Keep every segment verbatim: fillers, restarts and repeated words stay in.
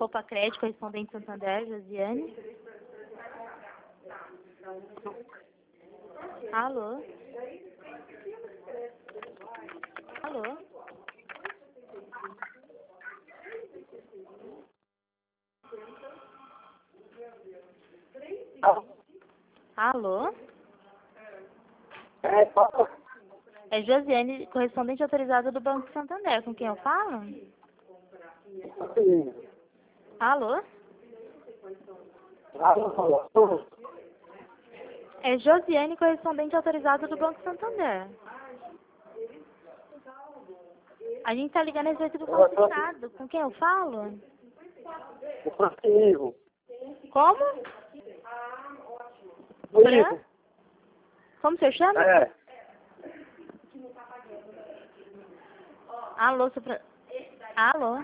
Copa Crédito, correspondente Santander, Josiane. Alô? Alô? Alô? É, papa. É Josiane, correspondente autorizada do Banco Santander. Com quem eu falo? Alô? Alô? É Josiane, correspondente autorizada do Banco Santander. A gente tá ligando a respeito do consignado. Com quem eu falo? O Francisco. Como? Fran? Como o senhor chama? É. Alô, seu Fran... Alô?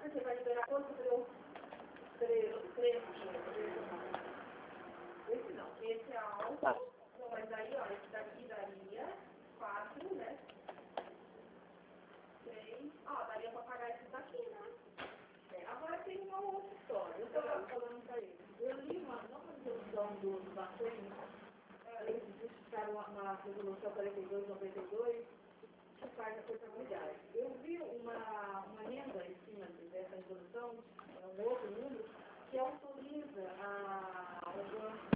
Na resolução quarenta e dois, noventa e dois, que faz a contabilidade. Eu vi uma, uma emenda em cima dessa resolução, um outro número, que autoriza a, o banco